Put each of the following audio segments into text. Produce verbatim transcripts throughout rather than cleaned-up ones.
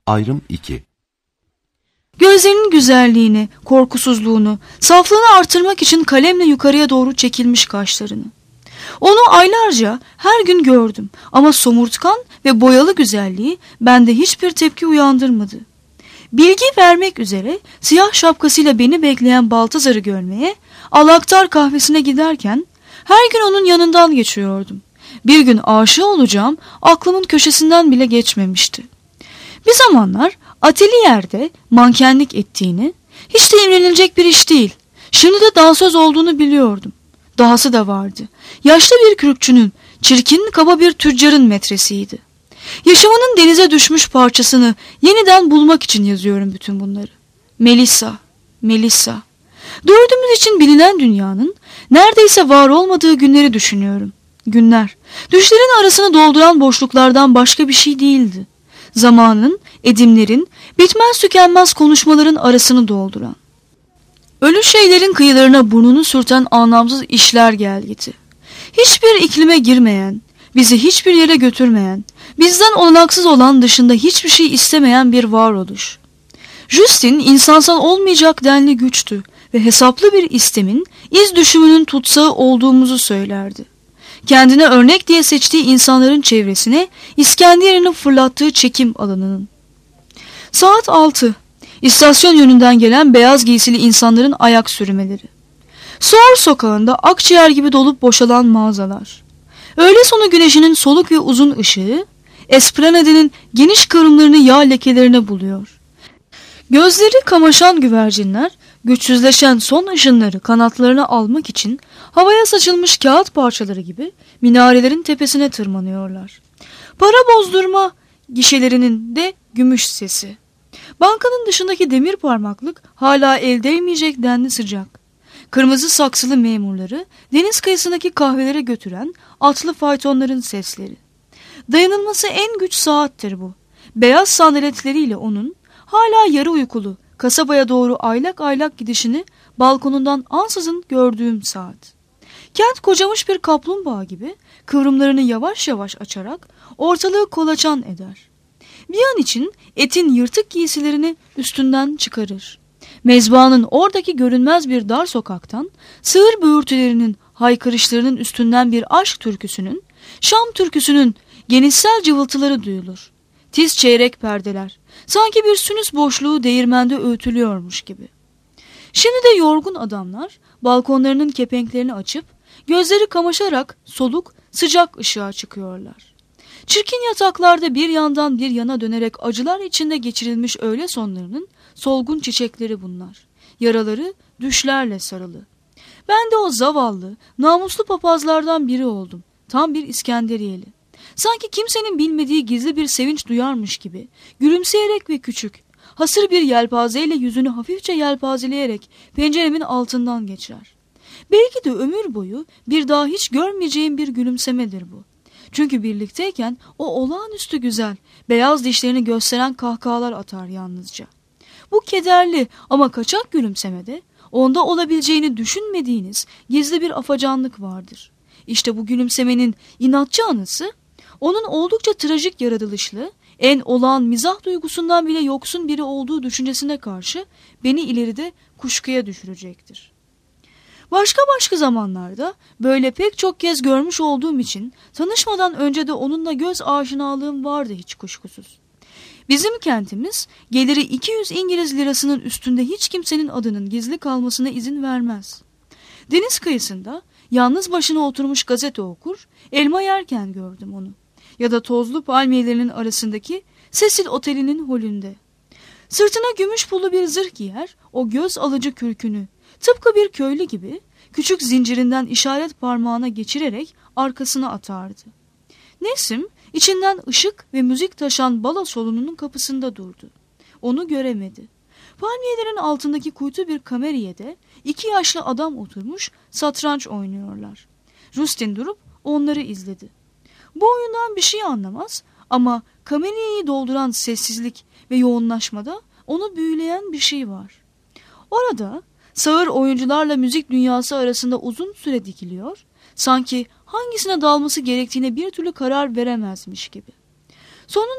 Ayrım iki. Gözlerinin güzelliğini, korkusuzluğunu, saflığını artırmak için kalemle yukarıya doğru çekilmiş kaşlarını. Onu aylarca her gün gördüm ama somurtkan ve boyalı güzelliği bende hiçbir tepki uyandırmadı. Bilgi vermek üzere siyah şapkasıyla beni bekleyen Baltazar'ı görmeye Alaktar kahvesine giderken her gün onun yanından geçiyordum. Bir gün aşığı olacağım aklımın köşesinden bile geçmemişti. Bir zamanlar atölyerde mankenlik ettiğini, hiç de imrenilecek bir iş değil, şimdi de dansöz olduğunu biliyordum. Dahası da vardı. Yaşlı bir kürkçünün, çirkin kaba bir tüccarın metresiydi. Yaşamının denize düşmüş parçasını yeniden bulmak için yazıyorum bütün bunları. Melissa, Melissa. Dördümüz için bilinen dünyanın neredeyse var olmadığı günleri düşünüyorum. Günler, düşlerin arasını dolduran boşluklardan başka bir şey değildi. Zamanın, edimlerin, bitmez tükenmez konuşmaların arasını dolduran. Ölü şeylerin kıyılarına burnunu sürten anlamsız işler gelgiti. Hiçbir iklime girmeyen, bizi hiçbir yere götürmeyen, bizden olanaksız olan dışında hiçbir şey istemeyen bir varoluş. Justin insansal olmayacak denli güçtü ve hesaplı bir istemin, iz düşümünün tutsağı olduğumuzu söylerdi. Kendine örnek diye seçtiği insanların çevresine İskenderun'un fırlattığı çekim alanının. Saat altı. İstasyon yönünden gelen beyaz giysili insanların ayak sürmeleri. Soğur sokağında akciğer gibi dolup boşalan mağazalar. Öğle sonu güneşinin soluk ve uzun ışığı, Esplanade'nin geniş kıvrımlarını yağ lekelerine buluyor. Gözleri kamaşan güvercinler, güçsüzleşen son ışınları kanatlarına almak için havaya saçılmış kağıt parçaları gibi minarelerin tepesine tırmanıyorlar. Para bozdurma gişelerinin de gümüş sesi. Bankanın dışındaki demir parmaklık hala el değmeyecek denli sıcak. Kırmızı saksılı memurları deniz kıyısındaki kahvelere götüren atlı faytonların sesleri. Dayanılması en güç saattir bu. Beyaz sandaletleriyle onun hala yarı uykulu kasabaya doğru aylak aylak gidişini balkonundan ansızın gördüğüm saat. Kent kocamış bir kaplumbağa gibi kıvrımlarını yavaş yavaş açarak ortalığı kolaçan eder. Bir an için etin yırtık giysilerini üstünden çıkarır. Mezbahanın oradaki görünmez bir dar sokaktan sığır böğürtülerinin haykırışlarının üstünden bir aşk türküsünün, Şam türküsünün genişsel cıvıltıları duyulur. Tiz çeyrek perdeler, sanki bir sünüs boşluğu değirmende öğütülüyormuş gibi. Şimdi de yorgun adamlar balkonlarının kepenklerini açıp gözleri kamaşarak soluk sıcak ışığa çıkıyorlar. Çirkin yataklarda bir yandan bir yana dönerek acılar içinde geçirilmiş öğle sonlarının solgun çiçekleri bunlar. Yaraları düşlerle sarılı. Ben de o zavallı, namuslu papazlardan biri oldum. Tam bir İskenderiyeli. Sanki kimsenin bilmediği gizli bir sevinç duyarmış gibi, gülümseyerek ve küçük, hasır bir yelpazeyle yüzünü hafifçe yelpazeleyerek penceremin altından geçer. Belki de ömür boyu bir daha hiç görmeyeceğim bir gülümsemedir bu. Çünkü birlikteyken o olağanüstü güzel, beyaz dişlerini gösteren kahkahalar atar yalnızca. Bu kederli ama kaçak gülümsemede onda olabileceğini düşünmediğiniz gizli bir afacanlık vardır. İşte bu gülümsemenin inatçı anısı, onun oldukça trajik yaratılışlı, en olağan mizah duygusundan bile yoksun biri olduğu düşüncesine karşı beni ileride kuşkuya düşürecektir. Başka başka zamanlarda böyle pek çok kez görmüş olduğum için tanışmadan önce de onunla göz aşinalığım vardı hiç kuşkusuz. Bizim kentimiz geliri iki yüz İngiliz lirasının üstünde hiç kimsenin adının gizli kalmasına izin vermez. Deniz kıyısında yalnız başına oturmuş gazete okur, elma yerken gördüm onu. Ya da tozlu palmiyelerinin arasındaki Cecil Oteli'nin holünde. Sırtına gümüş pullu bir zırh giyer, o göz alıcı kürkünü tıpkı bir köylü gibi küçük zincirinden işaret parmağına geçirerek arkasına atardı. Nesim içinden ışık ve müzik taşan balo salonunun kapısında durdu. Onu göremedi. Palmiyelerin altındaki kuytu bir kameriyede iki yaşlı adam oturmuş satranç oynuyorlar. Justin durup onları izledi. Bu oyundan bir şey anlamaz ama kameriyeyi dolduran sessizlik ve yoğunlaşmada onu büyüleyen bir şey var. Orada sağır oyuncularla müzik dünyası arasında uzun süre dikiliyor, sanki hangisine dalması gerektiğine bir türlü karar veremezmiş gibi. Sonunda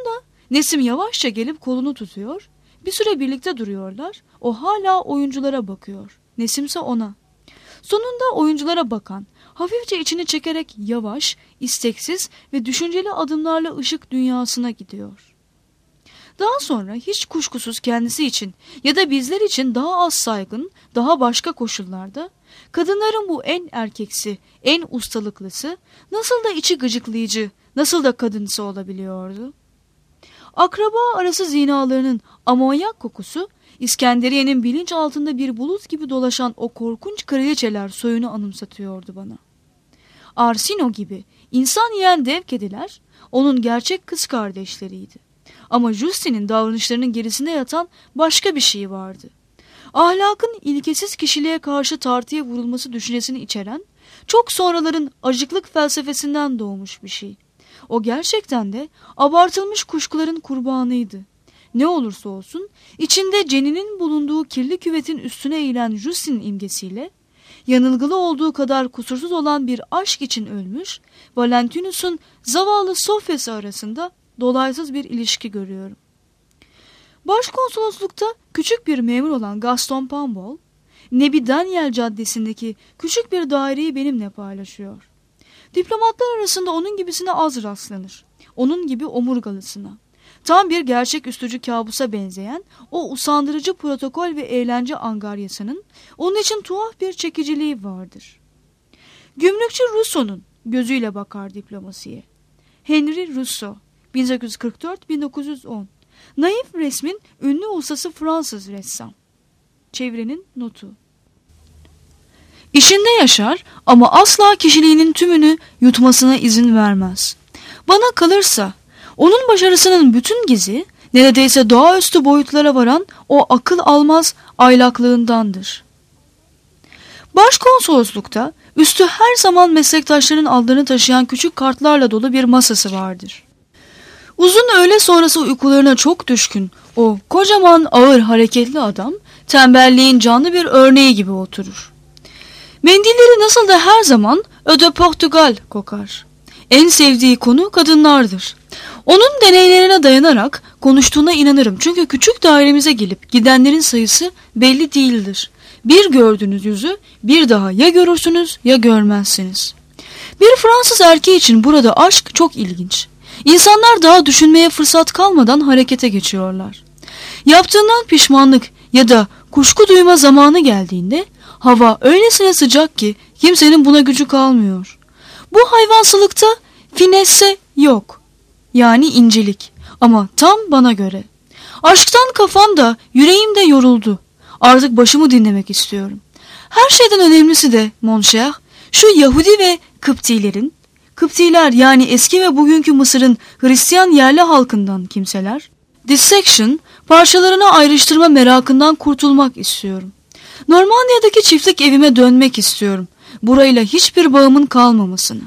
Nesim yavaşça gelip kolunu tutuyor. Bir süre birlikte duruyorlar. O hala oyunculara bakıyor. Nesimse ona. Sonunda oyunculara bakan, hafifçe içini çekerek yavaş, isteksiz ve düşünceli adımlarla ışık dünyasına gidiyor. Daha sonra hiç kuşkusuz kendisi için ya da bizler için daha az saygın, daha başka koşullarda kadınların bu en erkeksi, en ustalıklısı nasıl da içi gıcıklayıcı, nasıl da kadınsı olabiliyordu? Akraba arası zinalarının amonyak kokusu, İskenderiye'nin bilinç altında bir bulut gibi dolaşan o korkunç kraliçeler soyunu anımsatıyordu bana. Arsino gibi insan yiyen dev kediler onun gerçek kız kardeşleriydi. Ama Justin'in davranışlarının gerisinde yatan başka bir şey vardı. Ahlakın ilkesiz kişiliğe karşı tartıya vurulması düşüncesini içeren, çok sonraların acıklık felsefesinden doğmuş bir şey. O gerçekten de abartılmış kuşkuların kurbanıydı. Ne olursa olsun içinde Jenny'nin bulunduğu kirli küvetin üstüne eğilen Justin'in imgesiyle, yanılgılı olduğu kadar kusursuz olan bir aşk için ölmüş, Valentinus'un zavallı Sofya'sı arasında dolaysız bir ilişki görüyorum. Başkonsoloslukta küçük bir memur olan Gaston Pambol, Nebi Daniel Caddesi'ndeki küçük bir daireyi benimle paylaşıyor. Diplomatlar arasında onun gibisine az rastlanır. Onun gibi omurgalısına. Tam bir gerçeküstücü kabusa benzeyen o usandırıcı protokol ve eğlence angaryasının onun için tuhaf bir çekiciliği vardır. Gümrükçü Rousseau'nun gözüyle bakar diplomasiye. Henry Rousseau, bin sekiz yüz kırk dört bin dokuz yüz on. Naif resmin ünlü ustası Fransız ressam. Çevrenin notu. İşinde yaşar ama asla kişiliğinin tümünü yutmasına izin vermez. Bana kalırsa onun başarısının bütün gizi neredeyse doğaüstü boyutlara varan o akıl almaz aylaklığındandır. Başkonsoloslukta üstü her zaman meslektaşların adlarını taşıyan küçük kartlarla dolu bir masası vardır. Uzun öğle sonrası uykularına çok düşkün o kocaman ağır hareketli adam tembelliğin canlı bir örneği gibi oturur. Mendilleri nasıl da her zaman Eau de Portugal kokar. En sevdiği konu kadınlardır. Onun deneylerine dayanarak konuştuğuna inanırım çünkü küçük dairemize gelip gidenlerin sayısı belli değildir. Bir gördüğünüz yüzü bir daha ya görürsünüz ya görmezsiniz. Bir Fransız erkeği için burada aşk çok ilginç. İnsanlar daha düşünmeye fırsat kalmadan harekete geçiyorlar. Yaptığından pişmanlık ya da kuşku duyma zamanı geldiğinde hava öylesine sıcak ki kimsenin buna gücü kalmıyor. Bu hayvansılıkta finesse yok. Yani incelik. Ama tam bana göre. Aşktan kafam da yüreğim de yoruldu. Artık başımı dinlemek istiyorum. Her şeyden önemlisi de mon cher, şu Yahudi ve Kıptilerin, Kıptiler yani eski ve bugünkü Mısır'ın Hristiyan yerli halkından kimseler, dissection, parçalarına ayrıştırma merakından kurtulmak istiyorum. Normandiya'daki çiftlik evime dönmek istiyorum. Burayla hiçbir bağımın kalmamasını.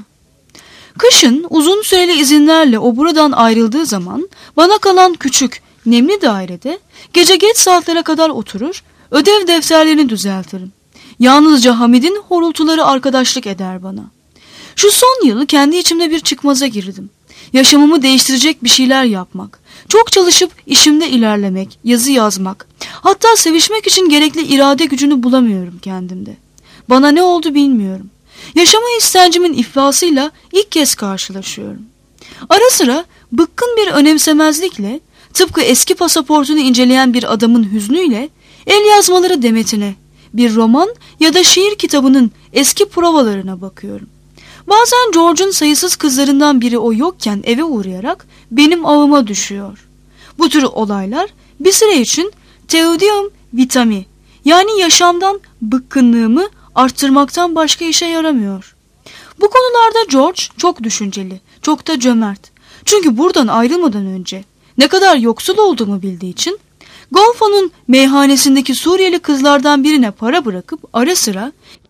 Kışın uzun süreli izinlerle o buradan ayrıldığı zaman bana kalan küçük, nemli dairede gece geç saatlere kadar oturur, ödev defterlerini düzeltirim. Yalnızca Hamid'in horultuları arkadaşlık eder bana. Şu son yıl kendi içimde bir çıkmaza girdim. Yaşamımı değiştirecek bir şeyler yapmak, çok çalışıp işimde ilerlemek, yazı yazmak, hatta sevişmek için gerekli irade gücünü bulamıyorum kendimde. Bana ne oldu bilmiyorum. Yaşama istencimin iflasıyla ilk kez karşılaşıyorum. Ara sıra bıkkın bir önemsemezlikle, tıpkı eski pasaportunu inceleyen bir adamın hüznüyle, el yazmaları demetine, bir roman ya da şiir kitabının eski provalarına bakıyorum. Bazen George'un sayısız kızlarından biri o yokken eve uğrayarak benim ağıma düşüyor. Bu tür olaylar bir süre için tedium vitami, yani yaşamdan bıkkınlığımı arttırmaktan başka işe yaramıyor. Bu konularda George çok düşünceli, çok da cömert. Çünkü buradan ayrılmadan önce ne kadar yoksul olduğumu bildiği için Golfo'nun meyhanesindeki Suriyeli kızlardan birine para bırakıp ara sıra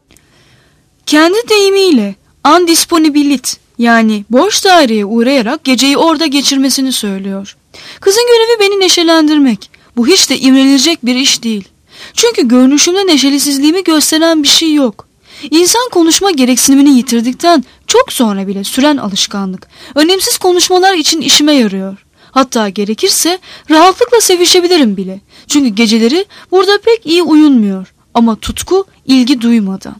kendi deyimiyle undisponibilit, yani boş daireye uğrayarak geceyi orada geçirmesini söylüyor. Kızın görevi beni neşelendirmek. Bu hiç de imrenilecek bir iş değil. Çünkü görünüşümde neşelisizliğimi gösteren bir şey yok. İnsan konuşma gereksinimini yitirdikten çok sonra bile süren alışkanlık, önemsiz konuşmalar için işime yarıyor. Hatta gerekirse rahatlıkla sevişebilirim bile. Çünkü geceleri burada pek iyi uyunmuyor ama tutku, ilgi duymadan.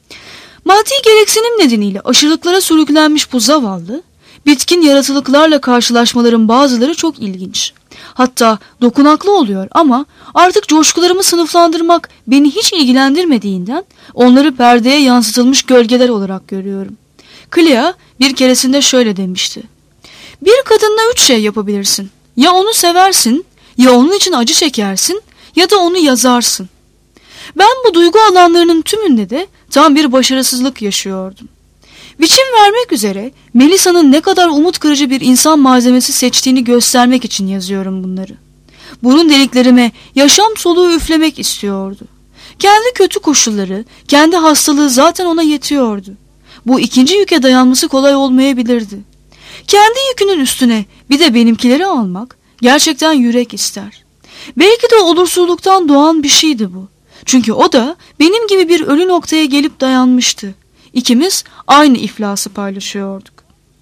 Maddi gereksinim nedeniyle aşırılıklara sürüklenmiş bu zavallı, bitkin yaratılıklarla karşılaşmaların bazıları çok ilginç. Hatta dokunaklı oluyor ama artık coşkularımı sınıflandırmak beni hiç ilgilendirmediğinden onları perdeye yansıtılmış gölgeler olarak görüyorum. Clea bir keresinde şöyle demişti: "Bir kadınla üç şey yapabilirsin. Ya onu seversin, ya onun için acı çekersin, ya da onu yazarsın." Ben bu duygu alanlarının tümünde de tam bir başarısızlık yaşıyordum. Biçim vermek üzere Melisa'nın ne kadar umut kırıcı bir insan malzemesi seçtiğini göstermek için yazıyorum bunları. Burun deliklerime yaşam soluğu üflemek istiyordu. Kendi kötü koşulları, kendi hastalığı zaten ona yetiyordu. Bu ikinci yüke dayanması kolay olmayabilirdi. Kendi yükünün üstüne bir de benimkileri almak gerçekten yürek ister. Belki de olumsuzluktan doğan bir şeydi bu. Çünkü o da benim gibi bir ölü noktaya gelip dayanmıştı. İkimiz aynı iflası paylaşıyorduk.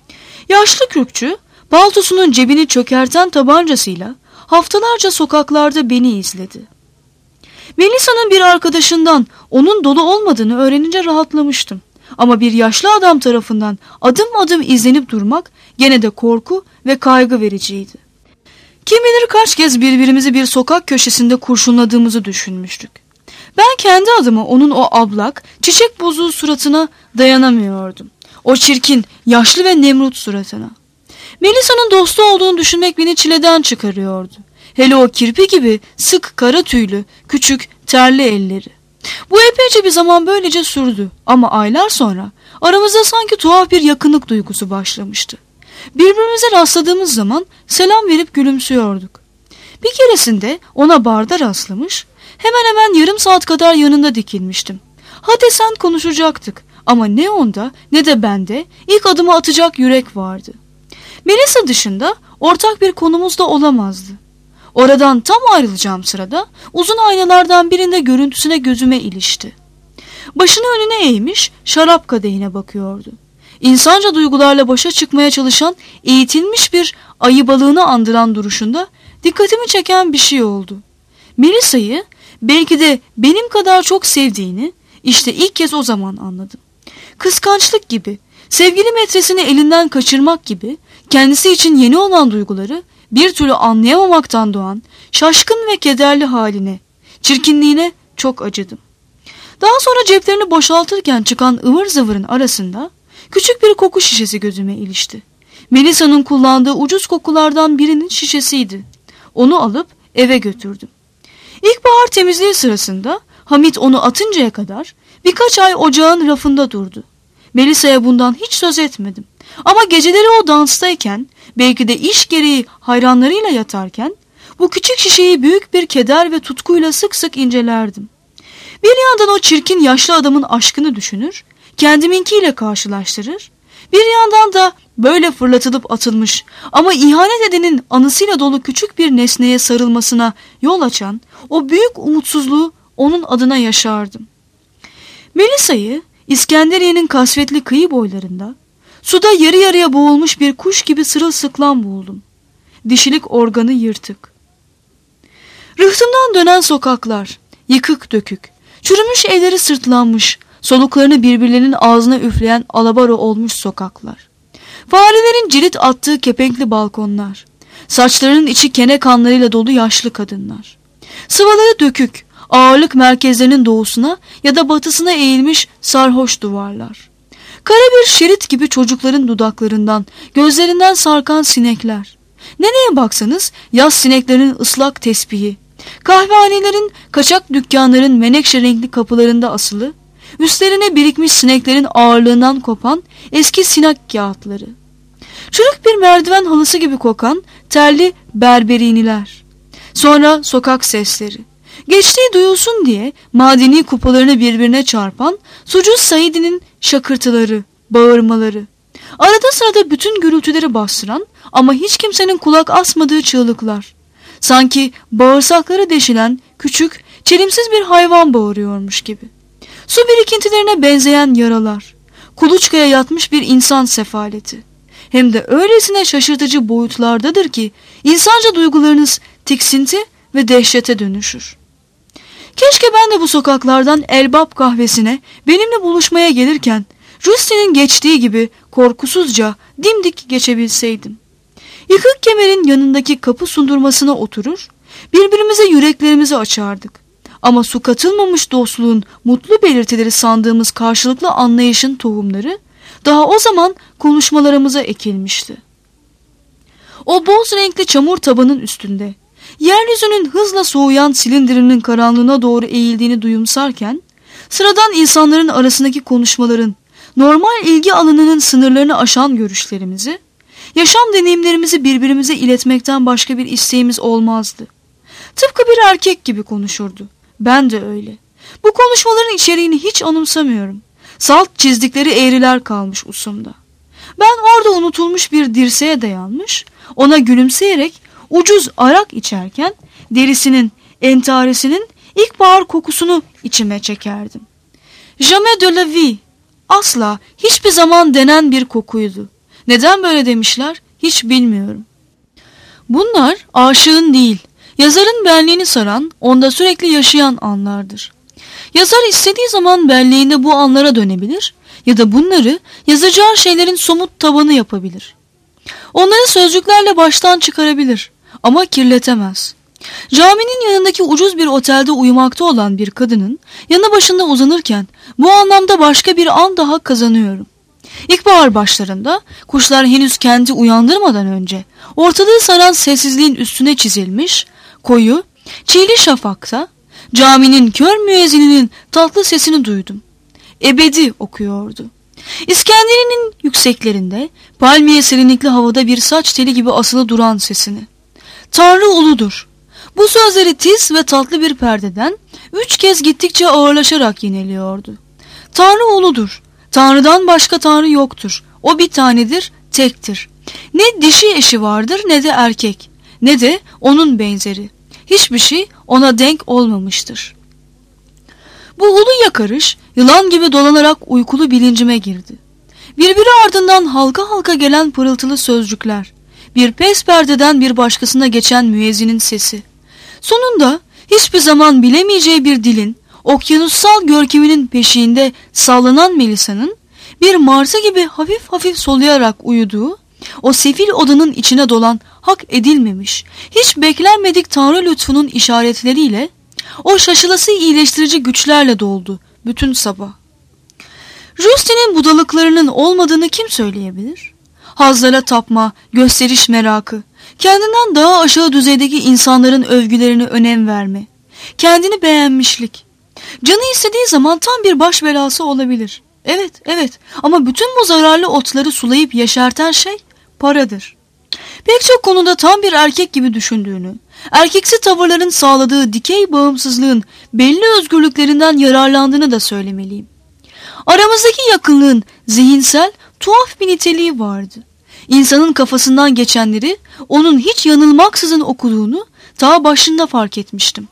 Yaşlı kürkçü paltosunun cebini çökerten tabancasıyla haftalarca sokaklarda beni izledi. Melisa'nın bir arkadaşından onun dolu olmadığını öğrenince rahatlamıştım. Ama bir yaşlı adam tarafından adım adım izlenip durmak gene de korku ve kaygı vericiydi. Kim bilir kaç kez birbirimizi bir sokak köşesinde kurşunladığımızı düşünmüştük. Ben kendi adıma onun o ablak, çiçek bozuğu suratına dayanamıyordum. O çirkin, yaşlı ve nemrut suratına. Melisa'nın dostu olduğunu düşünmek beni çileden çıkarıyordu. Hele o kirpi gibi sık kara tüylü, küçük, terli elleri. Bu epeyce bir zaman böylece sürdü ama aylar sonra aramızda sanki tuhaf bir yakınlık duygusu başlamıştı. Birbirimize rastladığımız zaman selam verip gülümsüyorduk. Bir keresinde ona barda rastlamış, hemen hemen yarım saat kadar yanında dikilmiştim. Ha desen konuşacaktık ama ne onda ne de bende ilk adımı atacak yürek vardı. Melisa dışında ortak bir konumuz da olamazdı. Oradan tam ayrılacağım sırada uzun aynalardan birinde görüntüsüne gözüme ilişti. Başını önüne eğmiş şarap kadehine bakıyordu. İnsanca duygularla başa çıkmaya çalışan eğitilmiş bir ayı balığını andıran duruşunda dikkatimi çeken bir şey oldu. Melisa'yı belki de benim kadar çok sevdiğini işte ilk kez o zaman anladım. Kıskançlık gibi, sevgili metresini elinden kaçırmak gibi kendisi için yeni olan duyguları bir türlü anlayamamaktan doğan şaşkın ve kederli haline, çirkinliğine çok acıdım. Daha sonra ceplerini boşaltırken çıkan ıvır zıvırın arasında küçük bir koku şişesi gözüme ilişti. Melisa'nın kullandığı ucuz kokulardan birinin şişesiydi. Onu alıp eve götürdüm. İlkbahar temizliği sırasında Hamit onu atıncaya kadar birkaç ay ocağın rafında durdu. Melisa'ya bundan hiç söz etmedim. Ama geceleri o danstayken, belki de iş gereği hayranlarıyla yatarken, bu küçük şişeyi büyük bir keder ve tutkuyla sık sık incelerdim. Bir yandan o çirkin yaşlı adamın aşkını düşünür, kendiminkiyle karşılaştırır, bir yandan da böyle fırlatılıp atılmış ama ihanet edenin anısıyla dolu küçük bir nesneye sarılmasına yol açan o büyük umutsuzluğu onun adına yaşardım. Melisa'yı İskenderiye'nin kasvetli kıyı boylarında suda yarı yarıya boğulmuş bir kuş gibi sırılsıklam buldum. Dişilik organı yırtık. Rıhtımdan dönen sokaklar, yıkık dökük, çürümüş evleri sırtlanmış, soluklarını birbirlerinin ağzına üfleyen alabaro olmuş sokaklar. Farelerin cirit attığı kepenkli balkonlar, saçlarının içi kene kanlarıyla dolu yaşlı kadınlar. Sıvaları dökük, ağırlık merkezlerinin doğusuna ya da batısına eğilmiş sarhoş duvarlar. Kara bir şerit gibi çocukların dudaklarından, gözlerinden sarkan sinekler. Nereye baksanız yaz sineklerinin ıslak tespihi, kahvehanelerin, kaçak dükkanların menekşe renkli kapılarında asılı, üstlerine birikmiş sineklerin ağırlığından kopan eski sinek kağıtları. Çürük bir merdiven halısı gibi kokan terli berberiniler. Sonra sokak sesleri. Geçtiği duyulsun diye madeni kupalarını birbirine çarpan sucuz Said'inin şakırtıları, bağırmaları. Arada sırada bütün gürültüleri bastıran ama hiç kimsenin kulak asmadığı çığlıklar. Sanki bağırsakları deşilen küçük, çelimsiz bir hayvan bağırıyormuş gibi. Su birikintilerine benzeyen yaralar. Kuluçkaya yatmış bir insan sefaleti. Hem de öylesine şaşırtıcı boyutlardadır ki İnsanca duygularınız tiksinti ve dehşete dönüşür. Keşke ben de bu sokaklardan Elbap kahvesine benimle buluşmaya gelirken Justin'in geçtiği gibi korkusuzca dimdik geçebilseydim. Yıkık kemerin yanındaki kapı sundurmasına oturur, birbirimize yüreklerimizi açardık. Ama su katılmamış dostluğun mutlu belirtileri sandığımız karşılıklı anlayışın tohumları daha o zaman konuşmalarımıza ekilmişti. O boz renkli çamur tabanın üstünde, yeryüzünün hızla soğuyan silindirinin karanlığına doğru eğildiğini duyumsarken, sıradan insanların arasındaki konuşmaların, normal ilgi alanının sınırlarını aşan görüşlerimizi, yaşam deneyimlerimizi birbirimize iletmekten başka bir isteğimiz olmazdı. Tıpkı bir erkek gibi konuşurdu. Ben de öyle. Bu konuşmaların içeriğini hiç anımsamıyorum. Salt çizdikleri eğriler kalmış usumda. Ben orada unutulmuş bir dirseğe dayanmış, ona gülümseyerek ucuz arak içerken derisinin, entaresinin ilkbahar kokusunu içime çekerdim. Jamais de la vie, asla, hiçbir zaman denen bir kokuydu. Neden böyle demişler hiç bilmiyorum. Bunlar aşığın değil, yazarın benliğini saran, onda sürekli yaşayan anlardır. Yazar istediği zaman belleğinde bu anlara dönebilir ya da bunları yazacağı şeylerin somut tabanı yapabilir. Onları sözcüklerle baştan çıkarabilir ama kirletemez. Caminin yanındaki ucuz bir otelde uyumakta olan bir kadının yanı başında uzanırken bu anlamda başka bir an daha kazanıyorum. İlkbahar başlarında kuşlar henüz kendi uyandırmadan önce ortalığı saran sessizliğin üstüne çizilmiş, koyu, çiğli şafakta caminin kör müezzininin tatlı sesini duydum. Ebedi okuyordu. İskenderiye'nin yükseklerinde palmiye serinlikli havada bir saç teli gibi asılı duran sesini. Tanrı uludur. Bu sözleri tiz ve tatlı bir perdeden üç kez gittikçe ağırlaşarak yineliyordu. Tanrı uludur. Tanrı'dan başka Tanrı yoktur. O bir tanedir, tektir. Ne dişi eşi vardır ne de erkek, ne de onun benzeri. Hiçbir şey ona denk olmamıştır. Bu ulu yakarış yılan gibi dolanarak uykulu bilincime girdi. Birbiri ardından halka halka gelen pırıltılı sözcükler, bir pes perdeden bir başkasına geçen müezzinin sesi. Sonunda hiçbir zaman bilemeyeceği bir dilin, okyanussal görkeminin peşiğinde sallanan Melisa'nın bir martı gibi hafif hafif soluyarak uyuduğu, o sefil odanın içine dolan hak edilmemiş, hiç beklenmedik Tanrı lütfunun işaretleriyle, o şaşılası iyileştirici güçlerle doldu bütün sabah. Justin'in budalıklarının olmadığını kim söyleyebilir? Hazlara tapma, gösteriş merakı, kendinden daha aşağı düzeydeki insanların övgülerine önem verme, kendini beğenmişlik. Canı istediği zaman tam bir baş belası olabilir. Evet, evet ama bütün bu zararlı otları sulayıp yeşerten şey paradır. Pek çok konuda tam bir erkek gibi düşündüğünü, erkeksi tavırların sağladığı dikey bağımsızlığın belli özgürlüklerinden yararlandığını da söylemeliyim. Aramızdaki yakınlığın zihinsel, tuhaf bir niteliği vardı. İnsanın kafasından geçenleri onun hiç yanılmaksızın okuduğunu ta başında fark etmiştim.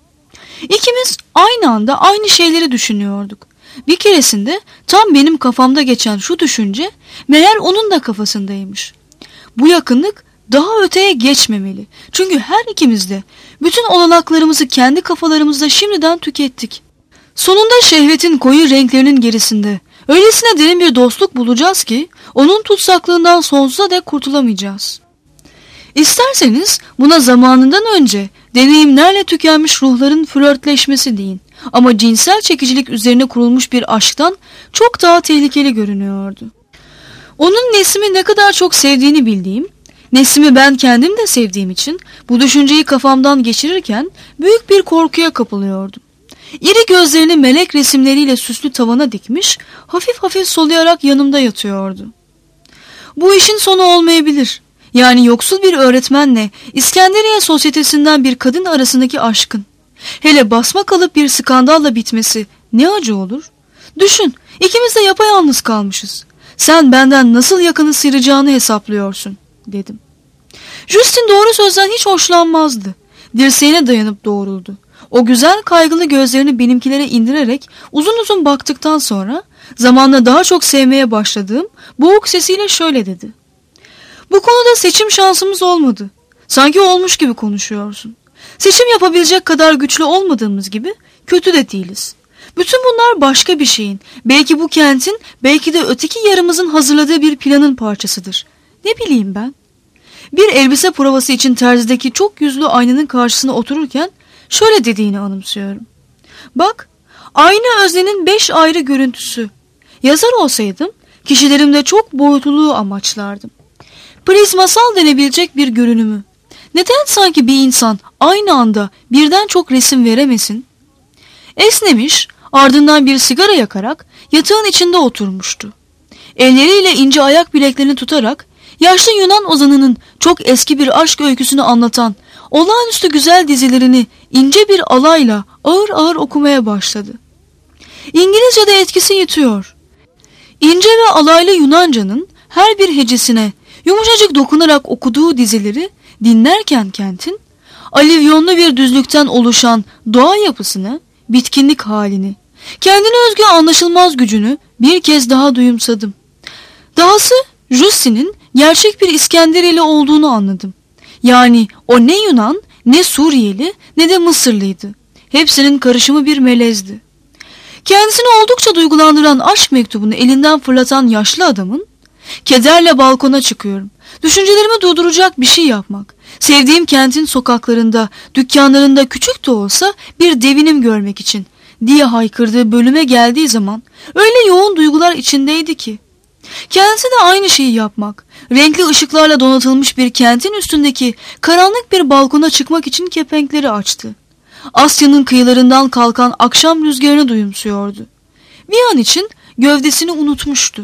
İkimiz aynı anda aynı şeyleri düşünüyorduk. Bir keresinde tam benim kafamda geçen şu düşünce meğer onun da kafasındaymış. Bu yakınlık daha öteye geçmemeli. Çünkü her ikimiz de bütün olanaklarımızı kendi kafalarımızda şimdiden tükettik. Sonunda şehvetin koyu renklerinin gerisinde öylesine derin bir dostluk bulacağız ki onun tutsaklığından sonsuza dek kurtulamayacağız. İsterseniz buna zamanından önce deneyimlerle tükenmiş ruhların flörtleşmesi deyin. Ama cinsel çekicilik üzerine kurulmuş bir aşktan çok daha tehlikeli görünüyordu. Onun Nesim'i ne kadar çok sevdiğini bildiğim, Nesim'i ben kendim de sevdiğim için bu düşünceyi kafamdan geçirirken büyük bir korkuya kapılıyordum. İri gözlerini melek resimleriyle süslü tavana dikmiş, hafif hafif soluyarak yanımda yatıyordu. Bu işin sonu olmayabilir. Yani yoksul bir öğretmenle İskenderiye sosyetesinden bir kadın arasındaki aşkın. Hele basma kalıp bir skandalla bitmesi ne acı olur? Düşün, ikimiz de yapayalnız kalmışız. Sen benden nasıl yakını sıyıracağını hesaplıyorsun, dedim. Justin doğru sözden hiç hoşlanmazdı. Dirseğine dayanıp doğruldu. O güzel kaygılı gözlerini benimkilere indirerek uzun uzun baktıktan sonra zamanla daha çok sevmeye başladığım boğuk sesiyle şöyle dedi. Bu konuda seçim şansımız olmadı. Sanki olmuş gibi konuşuyorsun. Seçim yapabilecek kadar güçlü olmadığımız gibi kötü de değiliz. Bütün bunlar başka bir şeyin, belki bu kentin, belki de öteki yarımızın hazırladığı bir planın parçasıdır. Ne bileyim ben? Bir elbise provası için terzideki çok yüzlü aynanın karşısına otururken şöyle dediğini anımsıyorum. Bak, ayna öznenin beş ayrı görüntüsü. Yazar olsaydım kişilerimde çok boyutluluğu amaçlardım. Prizmasal denebilecek bir görünümü. Neden sanki bir insan aynı anda birden çok resim veremesin? Esnemiş, ardından bir sigara yakarak yatağın içinde oturmuştu. Elleriyle ince ayak bileklerini tutarak yaşlı Yunan ozanının çok eski bir aşk öyküsünü anlatan olağanüstü güzel dizilerini ince bir alayla ağır ağır okumaya başladı. İngilizce'de etkisi yitiyor. İnce ve alaylı Yunanca'nın her bir hecesine yumuşacık dokunarak okuduğu dizileri dinlerken kentin, alivyonlu bir düzlükten oluşan doğa yapısını, bitkinlik halini, kendine özgü anlaşılmaz gücünü bir kez daha duyumsadım. Dahası Rusya'nın gerçek bir İskenderiyeli olduğunu anladım. Yani o ne Yunan, ne Suriyeli, ne de Mısırlıydı. Hepsinin karışımı bir melezdi. Kendisini oldukça duygulandıran aşk mektubunu elinden fırlatan yaşlı adamın, kederle balkona çıkıyorum. Düşüncelerimi durduracak bir şey yapmak, sevdiğim kentin sokaklarında, dükkanlarında küçük de olsa bir devinim görmek için diye haykırdığı bölüme geldiği zaman öyle yoğun duygular içindeydi ki. Kendisi de aynı şeyi yapmak, renkli ışıklarla donatılmış bir kentin üstündeki karanlık bir balkona çıkmak için kepenkleri açtı. Asya'nın kıyılarından kalkan akşam rüzgarını duyumsuyordu. Bir an için gövdesini unutmuştu.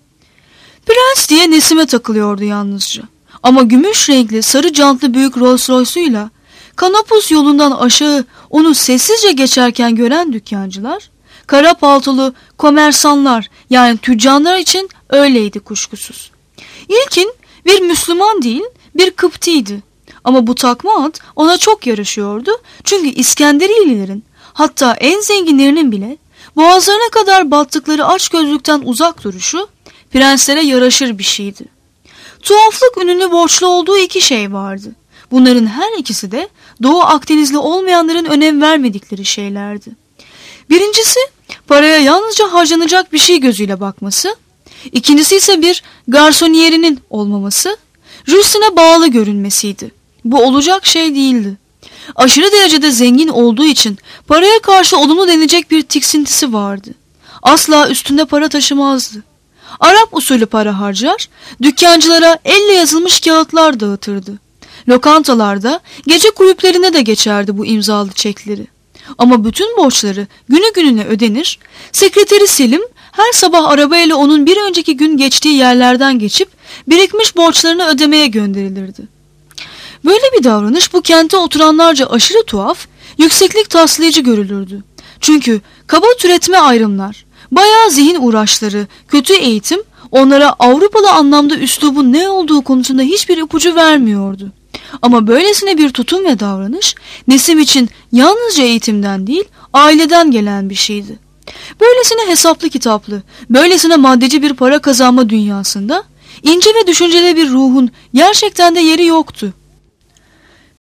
Prens diye Nesim'e takılıyordu yalnızca. Ama gümüş renkli sarı jantlı büyük Rolls Royce'uyla Kanopus yolundan aşağı onu sessizce geçerken gören dükkancılar, kara paltolu komersanlar yani tüccarlar için öyleydi kuşkusuz. İlkin bir Müslüman değil bir Kıptiydi. Ama bu takma ad ona çok yaraşıyordu çünkü İskenderiyelilerin hatta en zenginlerinin bile boğazlarına kadar battıkları açgözlükten uzak duruşu prenslere yaraşır bir şeydi. Tuhaflık ününü borçlu olduğu iki şey vardı. Bunların her ikisi de Doğu Akdenizli olmayanların önem vermedikleri şeylerdi. Birincisi paraya yalnızca harcanacak bir şey gözüyle bakması, ikincisi ise bir garsoniyerinin olmaması, rüstüne bağlı görünmesiydi. Bu olacak şey değildi. Aşırı derecede zengin olduğu için paraya karşı olumlu denilecek bir tiksintisi vardı. Asla üstünde para taşımazdı. Arap usulü para harcar, dükkancılara elle yazılmış kağıtlar dağıtırdı. Lokantalarda, gece kulüplerine de geçerdi bu imzalı çekleri. Ama bütün borçları günü gününe ödenir, sekreteri Selim her sabah arabayla onun bir önceki gün geçtiği yerlerden geçip birikmiş borçlarını ödemeye gönderilirdi. Böyle bir davranış bu kente oturanlarca aşırı tuhaf, yükseklik taslayıcı görülürdü. Çünkü kaba türetme ayrımlar, bayağı zihin uğraşları, kötü eğitim onlara Avrupalı anlamda üslubun ne olduğu konusunda hiçbir ipucu vermiyordu. Ama böylesine bir tutum ve davranış Nesim için yalnızca eğitimden değil, aileden gelen bir şeydi. Böylesine hesaplı kitaplı, böylesine maddeci bir para kazanma dünyasında ince ve düşünceli bir ruhun gerçekten de yeri yoktu.